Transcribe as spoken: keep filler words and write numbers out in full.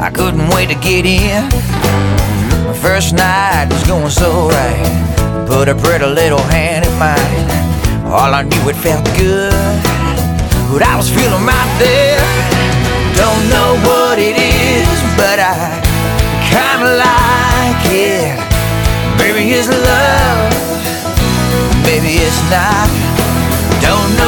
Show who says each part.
Speaker 1: I couldn't wait to get in. My first night was going so right. Put a pretty little hand in mine. All I knew, it felt good, but I was feeling right there. Don't know what it is, but I kinda like it. Maybe it's love, maybe it's not. Don't know